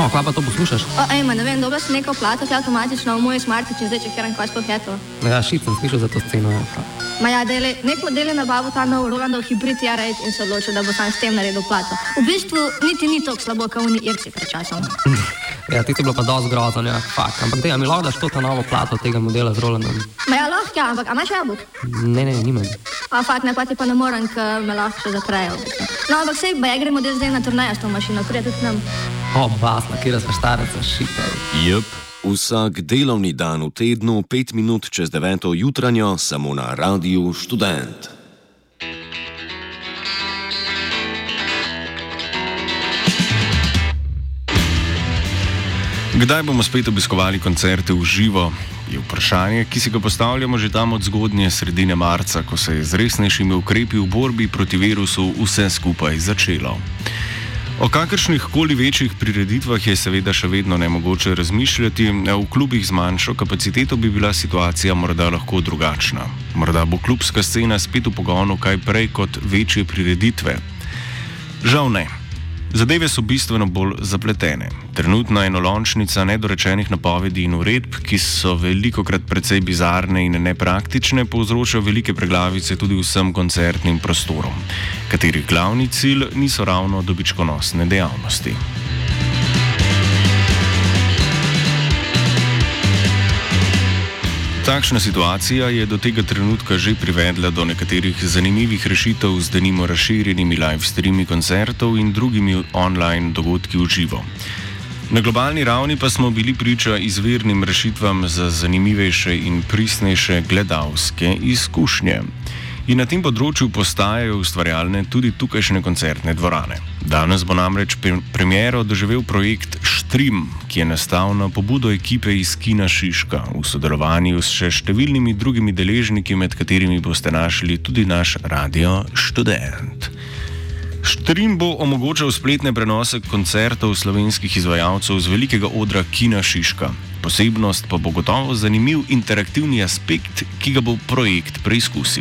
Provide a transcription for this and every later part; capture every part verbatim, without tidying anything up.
No, kva pa to poslušaš? O, ejma, ne vem, dobila si neko plato, ki je avtomatično v moj smartič in zdaj čekiram, kaj sploh je to. Ja, šit sem slišal za to sceno. Ja. Ma ja, dele, nek model je nabavil ta nov Rolandov hibrid R osem in se odločil, da bo sam s tem naredil plato. V bistvu niti ni toliko slabo, kot oni irci pred časom. Ja, ti si bilo pa dosti grozno, ja, fakt. Ampak dej, a mi lahko daš to ta novo plato tega modela z Rolandom? Ma ja, lahko, ja, ampak a imaš jabolk? Ne, ne, nimam. A fakt, ne, pa ti pa ne morem, ker me lahko še zaprejo. No, ampak sej, ba ja gremo del zdaj na turnejo s to mašino, prije tudi nam. O, basla, kjera sva štareca, šita. Jep, vsak delovni dan v tednu, pet minut čez deveto jutranjo, samo na Radiu Študent. Kdaj bomo spet obiskovali koncerte v živo, je vprašanje, ki si ga postavljamo že tam od zgodnje sredine marca, ko se je z resnejšimi ukrepi v borbi proti virusu vse skupaj začelo. O kakršnih koli večjih prireditvah je seveda še vedno nemogoče razmišljati, a v klubih z manjšo kapaciteto bi bila situacija morda lahko drugačna. Morda bo klubska scena spet v pogonu kaj prej kot večje prireditve. Žal ne. Zadeve so bistveno bolj zapletene. Trenutna enolončnica nedorečenih napovedi in uredb, ki so velikokrat precej bizarne in nepraktične, povzročajo velike preglavice tudi vsem koncertnim prostorom, katerih glavni cilj niso ravno dobičkonosne dejavnosti. Takšna situacija je do tega trenutka že privedla do nekaterih zanimivih rešitev z denimo razširjenimi live streami koncertov in drugimi online dogodki v živo. Na globalni ravni pa smo bili priča izvirnim rešitvam za zanimivejše in pristnejše gledalske izkušnje. In na tem področju postajajo ustvarjalne tudi tukajšnje koncertne dvorane. Danes bo namreč premiero doživel projekt Štrim, ki je nastal na pobudo ekipe iz Kina Šiška v sodelovanju s še številnimi drugimi deležniki, med katerimi boste našli tudi naš Radio Študent. Štrim bo omogočal spletne prenose koncertov slovenskih izvajalcev z velikega odra Kina Šiška. Posebnost pa bo gotovo zanimiv interaktivni aspekt, ki ga bo projekt preizkusil.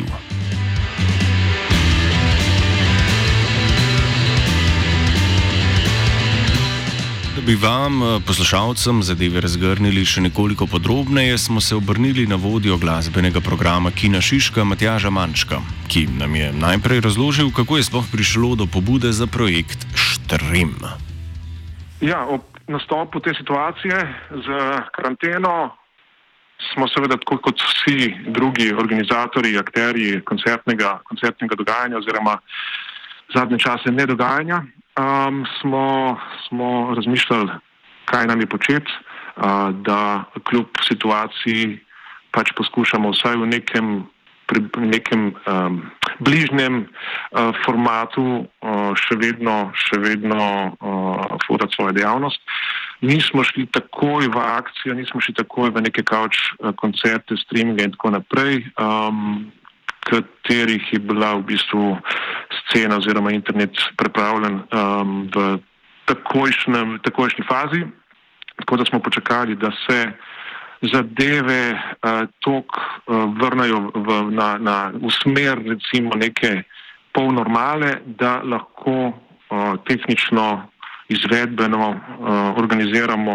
Da bi vam, poslušalcem, zadeve razgrnili še nekoliko podrobneje, smo se obrnili na vodjo glasbenega programa Kina Šiška Matjaža Mančka, ki nam je najprej razložil, kako je sploh prišlo do pobude za projekt Štrim. Ja, ob nastopu te situacije z karanteno smo seveda tako kot vsi drugi organizatorji, akterji koncertnega, koncertnega dogajanja oziroma zadnje čase nedogajanja, um, smo, smo razmišljali, kaj nam je početi, uh, da kljub situaciji pač poskušamo vsaj v nekem, pri, nekem um, bližnjem uh, formatu uh, še vedno, še vedno uh, furati svojo dejavnost. Nismo šli takoj v akcijo, nismo šli takoj v neke kavč koncerte, streaminge in tako naprej, um, katerih je bila v bistvu scena oziroma internet pripravljen um, v takojšnjem, takojšnji fazi, tako da smo počakali, da se zadeve uh, tok uh, vrnajo v, na, na, v smer recimo neke polnormale, da lahko uh, tehnično izvedbeno uh, organiziramo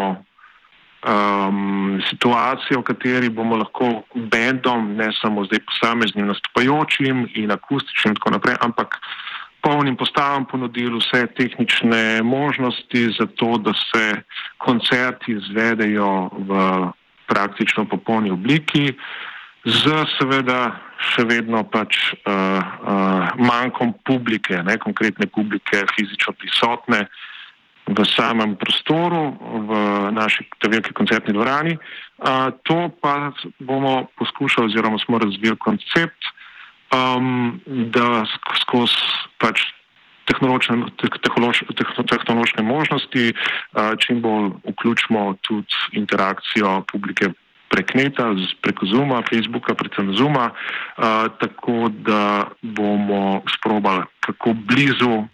um, situacijo, v kateri bomo lahko bendom, ne samo zdaj posameznim nastopajočim in akustičnim in tako naprej, ampak polnim postavam ponudili vse tehnične možnosti za to, da se koncerti izvedejo v praktično popolni obliki, z seveda še vedno pač uh, uh, manjkom publike, ne, konkretne publike fizično prisotne v samem prostoru, v naši veliki koncertni dvorani. Uh, to pa bomo poskušali oziroma smo razvili koncept, um, da skozi pač tehnološke, tehnološke možnosti uh, čim bolj vključimo tudi interakcijo publike prek neta, preko Zooma, Facebooka, predvsem Zooma, uh, tako da bomo sprobali, kako blizu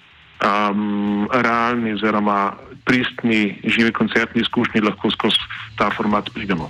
Um, realni oziroma pristni živi koncertni izkušnji lahko skozi ta format pridemo.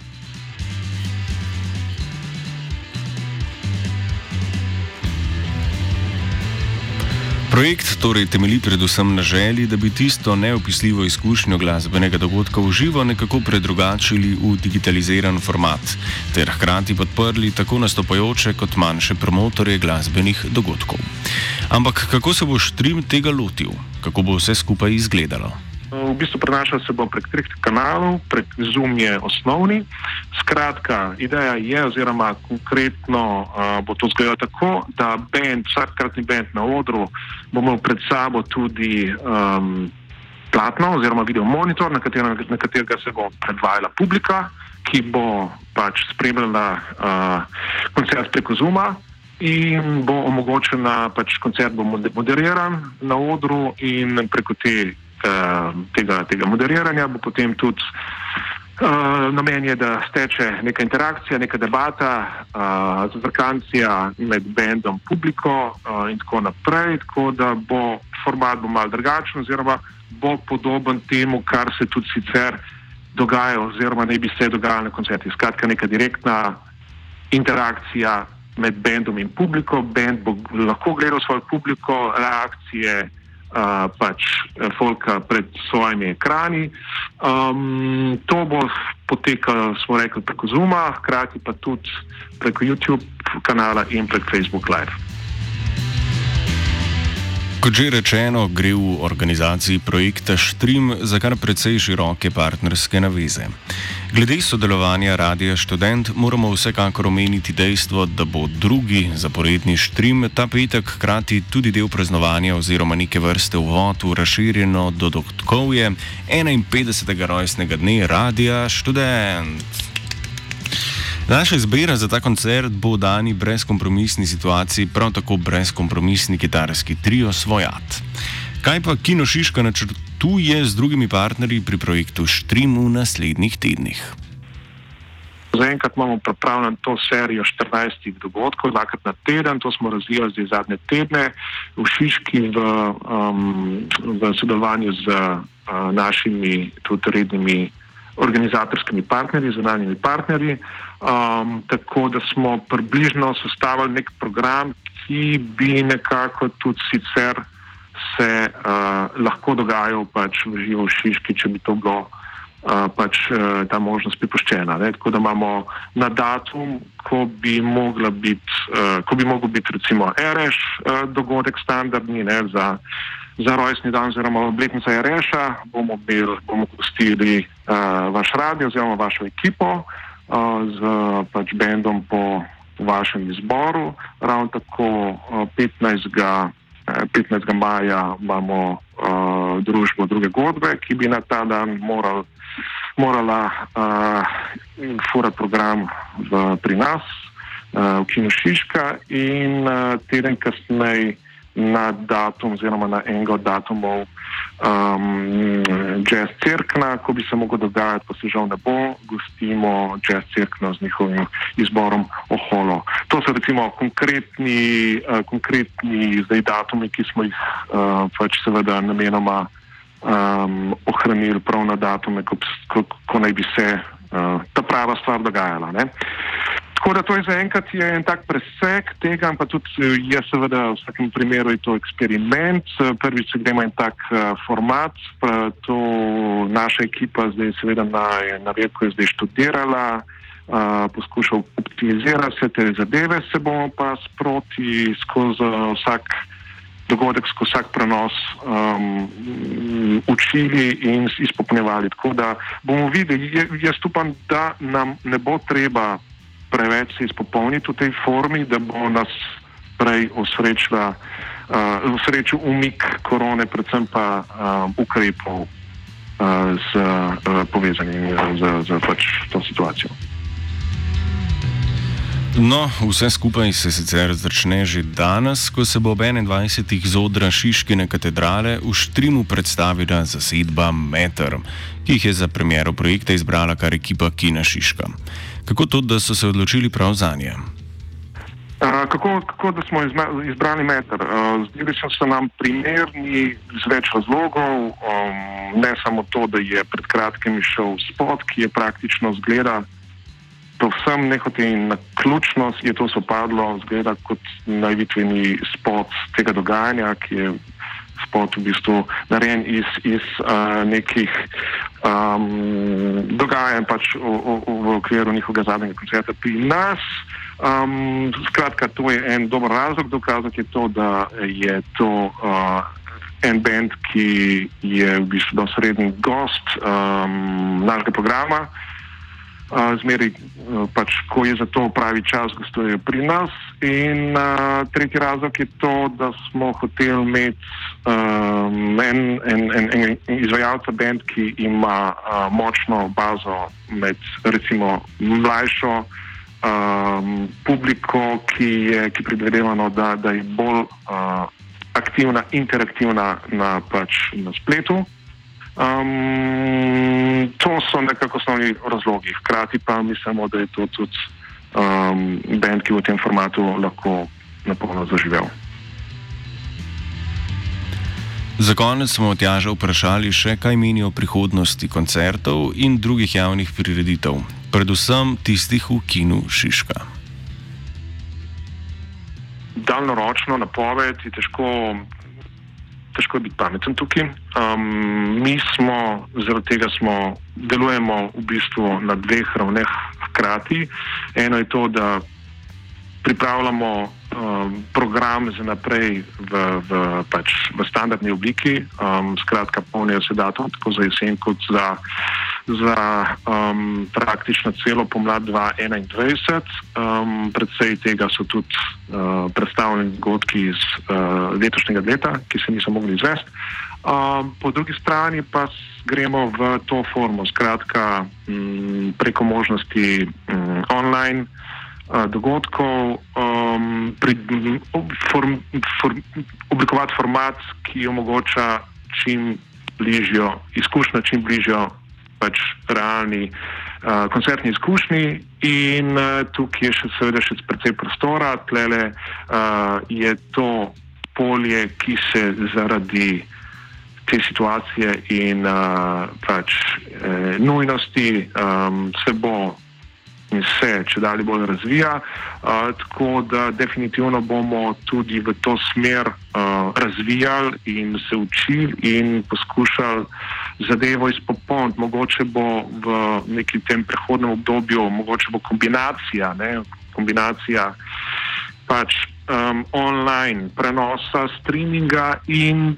Projekt torej temelji predvsem na želji, da bi tisto neopisljivo izkušnjo glasbenega dogodka v živo nekako predrugačili v digitaliziran format, ter hkrati podprli tako nastopajoče kot manjše promotorje glasbenih dogodkov. Ampak kako se bo stream tega lotil? Kako bo vse skupaj izgledalo? V bistvu prenašal se bo prek treh kanalov, prek Zoom je osnovni. Skratka, ideja je, oziroma konkretno uh, bo to izgledalo tako, da band, vsakratni band na odru bo imel pred sabo tudi um, platno oziroma video monitor, na katerega, na katerega se bo predvajala publika, ki bo pač spremljala uh, koncert preko Zooma in bo omogočena, pač koncert bo moderiran na odru in preko te Tega, tega moderiranja bo potem tudi uh, namen je, da steče neka interakcija, neka debata, uh, zafrkancija med bandom, publiko uh, in tako naprej, tako da bo format bo malo drugačen oziroma bo podoben temu, kar se tudi sicer dogaja oziroma ne bi se dogajalo na koncertih. Skratka, neka direktna interakcija med bandom in publiko. Band bo lahko gledal svojo publiko, reakcije Uh, pač folka pred svojimi ekrani. Um, to bo potekalo, smo rekli, preko Zooma, hkrati pa tudi preko YouTube kanala in prek Facebook Live. Kot že rečeno, gre v organizaciji projekta Stream za kar precej široke partnerske naveze. Glede sodelovanja Radia Študent moramo vsekakor omeniti dejstvo, da bo drugi zaporedni Stream ta petek hkrati tudi del praznovanja oziroma neke vrste uvod v razširjeno dogodkovje enainpetdesetega rojstnega dne Radia Študent. Naša izbira za ta koncert bo v dani brezkompromisni situaciji prav tako brezkompromisni kitarski trio Svojat. Kaj pa Kino Šiška načrtuje z drugimi partnerji pri projektu Stream v naslednjih tednih? Zaenkrat imamo pripravljeno to serijo štirinajstih dogodkov, dvakrat na teden, to smo razvijali zdaj zadnje tedne v Šiški v, um, v sodelovanju z uh, našimi tudi rednimi organizatorskimi partnerji, zunanjimi partnerji, um, tako da smo približno sestavili nek program, ki bi nekako tudi sicer se uh, lahko dogajal pač v živo v Šiški, če bi to bilo uh, pač uh, ta možnost pripuščena. Ne? Tako da imamo na datum, ko bi mogla biti, uh, ko bi mogel biti recimo Ereš uh, dogodek standardni, ne, za Za rojstni dan oziroma obletnica Ereša bomo, bil, bomo gostili uh, vaš radio oziroma vašo ekipo uh, z pač bendom po vašem izboru. Ravno tako uh, petnajstega maja imamo uh, družbo Druge godbe, ki bi na ta dan moral, morala uh, furati program v, pri nas uh, v Kinu Šiška in uh, teden kasneje na datum oziroma na enega od datumov um, Jazz Cerkna, ko bi se mogel dogajati, pa se žal ne bo, gostimo Jazz Cerkno z njihovim izborom Oholo. To so recimo konkretni, uh, konkretni zdaj datumi, ki smo jih uh, pač seveda namenoma um, ohranili prav na datume, ko, ko, ko naj bi se uh, ta prava stvar dogajala. Ne? Tako da to je zaenkrat en tak preseg tega, pa tudi je seveda v vsakem primeru je to eksperiment. Prvič se gremo en tak uh, format, pa to naša ekipa zdaj seveda na, na veliko je zdaj študirala, uh, poskuša optimizirati vse te zadeve, se bomo pa sproti skozi vsak dogodek, skozi vsak prenos um, učili in izpopolnjevali. Tako da bomo videli, jaz upam, da nam ne bo treba preveč se izpopolniti v tej formi, da bo nas prej osrečila, uh, osrečil umik korone, predvsem pa uh, ukrepov uh, z, uh, povezanih z, z pač to situacijo. No, vse skupaj se sicer začne že danes, ko se bo ob enaindvajsetih z odra Šiškine katedrale v Streamu predstavila zasedba Meter, ki jih je za premiero projekta izbrala kar ekipa Kina Šiška. Kako to, da so se odločili prav zanje? Uh, kako, kako da smo izma, izbrali Meter? Uh, zdeli so se nam primerni z več razlogov, um, ne samo to, da je pred kratkim išel spot, ki je praktično zgleda povsem nehote in naključno je to sopadlo, zgleda kot najvitveni spot tega dogajanja, ki je spot v bistvu narejen iz, iz uh, nekih um, dogajanj pač v, v, v okviru njihovega zadnjega koncerta pri nas. Um, skratka, to je en dober razlog dokazati je to, da je to uh, en band, ki je v bistvu dosredni gost um, našega programa. Uh, zmeri uh, pač, ko je za to pravi čas, gostujejo pri nas. In uh, tretji razlog je to, da smo hoteli imeti um, en, en, en, en izvajalca band, ki ima uh, močno bazo med recimo mlajšo um, publiko, ki je ki predvidevano, da, da je bolj uh, aktivna, interaktivna na, pač, na spletu. Um, to so nekako osnovni razlogi. Hkrati pa mislimo, da je to tudi um, band, ki v tem formatu lahko napolno zaživel. Za konec smo Tjaža vprašali še, kaj meni o prihodnosti koncertov in drugih javnih prireditev, predvsem tistih v kinu Šiška. Daljnoročno napoved je težko težko biti pameten tukaj. Um, mi smo, zaradi tega smo, delujemo v bistvu na dveh ravneh hkrati. Eno je to, da pripravljamo um, program za naprej v, v, pač, v standardni obliki. Um, skratka, polnijo se datum tako za jesen kot za, za um, praktično celo pomlad dva tisoč enaindvajset. Um, predvsej tega so tudi uh, predstavljeni dogodki iz uh, letošnjega leta, ki se niso mogli izvesti. Um, po drugi strani pa gremo v to formo, skratka um, preko možnosti um, online dogodkov, um, pri, form, form, oblikovati format, ki omogoča čim bližjo izkušnjo, čim bližjo pač realni uh, koncertni izkušnji in uh, tukaj je še seveda še precej prostora. Tlele uh, je to polje, ki se zaradi te situacije in uh, pač eh, nujnosti um, se bo in se če dalje bolj razvija, uh, tako da definitivno bomo tudi v to smer uh, razvijali in se učili in poskušali zadevo izpopolniti. Mogoče bo v nekem tem prehodnem obdobju, mogoče bo kombinacija, ne, kombinacija pač um, online prenosa, streaminga in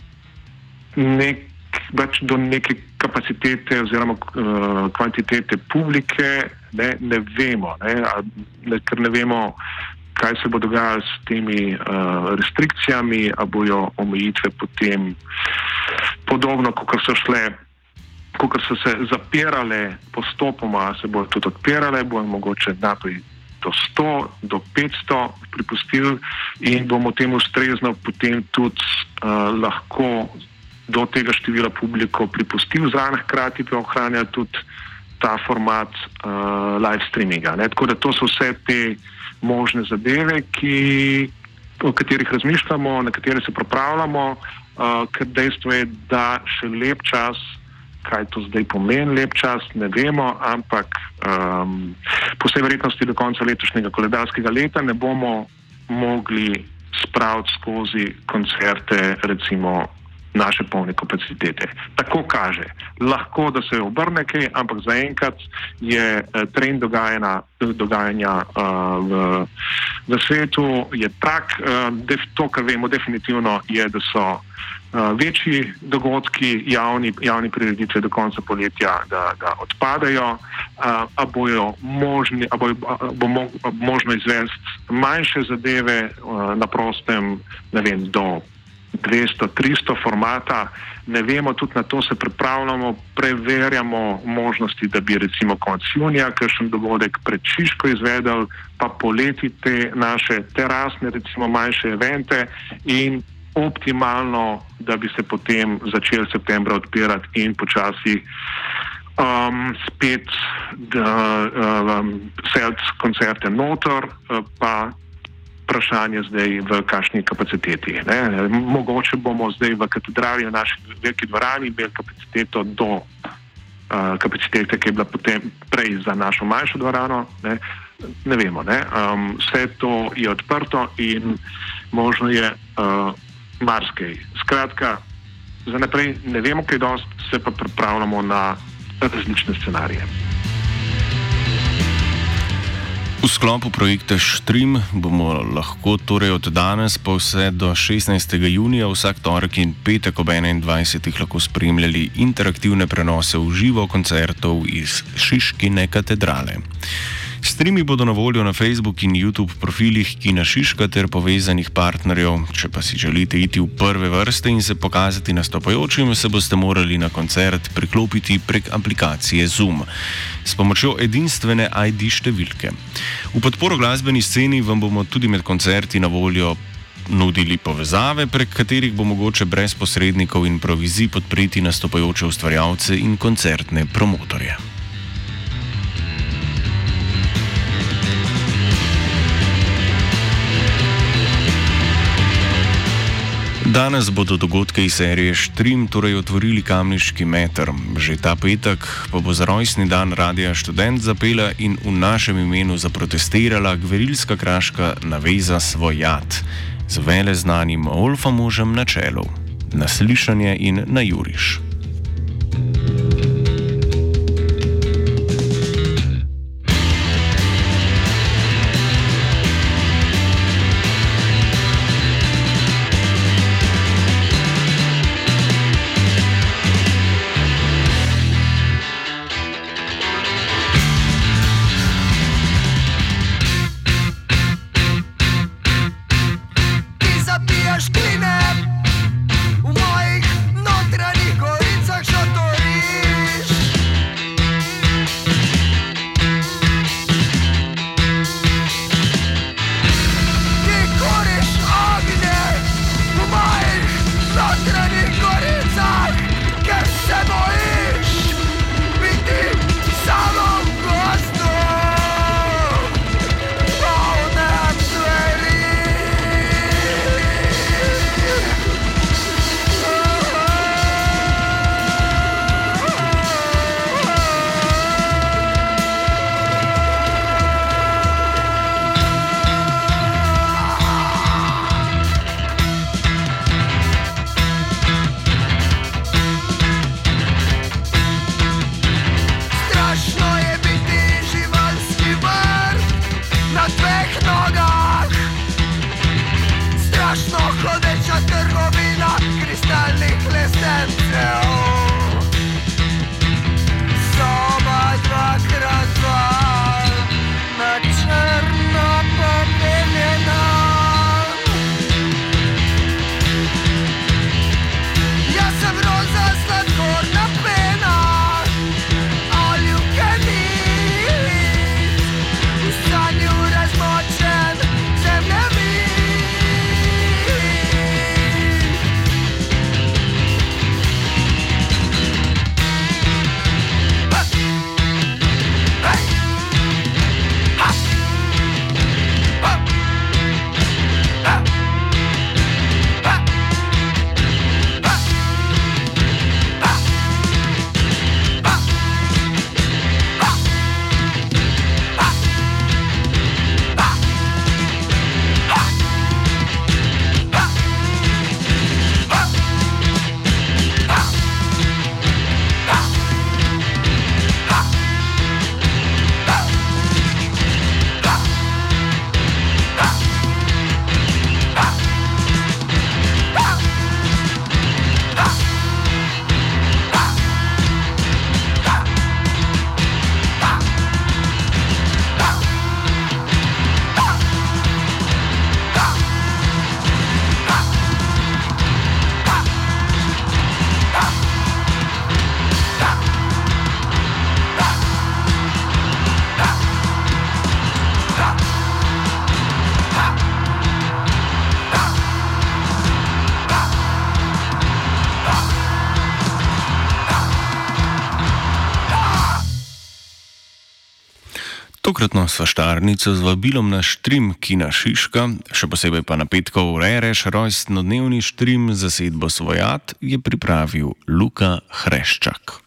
nek, pač do neke kapacitete oziroma uh, kvantitete publike. Ne, ne vemo, ne, a, ne, ker ne vemo, kaj se bo dogajalo s temi uh, restrikcijami, a bojo omejitve potem podobno, kot so šle, kot so se zapirale postopoma, se bojo tudi odpirale, bojo mogoče naprej do sto, do petsto pripustili in bomo temu ustrezno potem tudi uh, lahko do tega števila publiko pripustili, zraven hkrati pa ohranjali tudi ta format uh, live streaminga. Ne? Tako da to so vse te možne zadeve, ki, o katerih razmišljamo, na katere se pripravljamo, uh, ker dejstvo je, da še lep čas, kaj to zdaj pomeni lep čas, ne vemo, ampak um, po vsej verjetnosti do konca letošnjega koledarskega leta ne bomo mogli spraviti skozi koncerte, recimo naše polne kapacitete. Tako kaže. Lahko, da se obrne kaj, ampak zaenkrat je eh, trend dogajanja, dogajanja uh, v, v svetu je tak, uh, def, to, kar vemo definitivno, je, da so uh, večji dogodki, javni, javni prireditve do konca poletja, da, da odpadajo, uh, a bojo možni, a bo, a bo mo, a možno izvesti manjše zadeve uh, na prostem, ne vem, do dvesto tristo formata, ne vemo, tudi na to se pripravljamo, preverjamo možnosti, da bi recimo konec junija kakšen dogodek pred Šiško izvedel, pa poleti te naše terasne, recimo manjše evente in optimalno, da bi se potem začeli septembra odpirati in počasi um, spet um, seliti koncerte noter, pa vprašanje zdaj v kakšni kapaciteti. Ne? Mogoče bomo zdaj v katedrali v naši veliki dvorani imeli kapaciteto do uh, kapacitete, ki je bila potem prej za našo manjšo dvorano. Ne, ne vemo. Ne. Um, vse to je odprto in možno je uh, marsikaj. Skratka, za naprej ne vemo kaj dost, se pa pripravljamo na različne scenarije. V sklopu projekta Štrim bomo lahko torej od danes pa vse do šestnajstega junija vsak torek in petek ob enaindvajsetih lahko spremljali interaktivne prenose v živo koncertov iz Šiškine katedrale. Streami bodo na voljo na Facebook in YouTube profilih Kina Šiška ter povezanih partnerjev. Če pa si želite iti v prve vrste in se pokazati nastopajočim, se boste morali na koncert priklopiti prek aplikacije Zoom s pomočjo edinstvene I D številke. V podporo glasbeni sceni vam bomo tudi med koncerti na voljo nudili povezave, prek katerih bo mogoče brez posrednikov in provizij podpreti nastopajoče ustvarjalce in koncertne promotorje. Danes bodo dogodke iz serije Štrim torej otvorili Kamniški meter. Že ta petek pa bo za rojstni dan Radia Študent zapela in v našem imenu zaprotestirala gverilska kraška naveza Svojat z veleznanim Olfom možem na čelu. Na slišanje in na juriš. Tokratno svaštarnico z vabilom na Štrim Kina Šiška, še posebej pa na petkov Rereš rojstnodnevni Štrim zasedbo Svojat, je pripravil Luka Hreščak.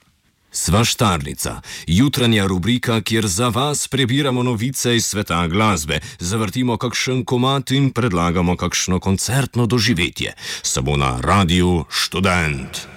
Svaštarnica, jutranja rubrika, kjer za vas prebiramo novice iz sveta glasbe, zavrtimo kakšen komad in predlagamo kakšno koncertno doživetje. Samo na Radiu Študent.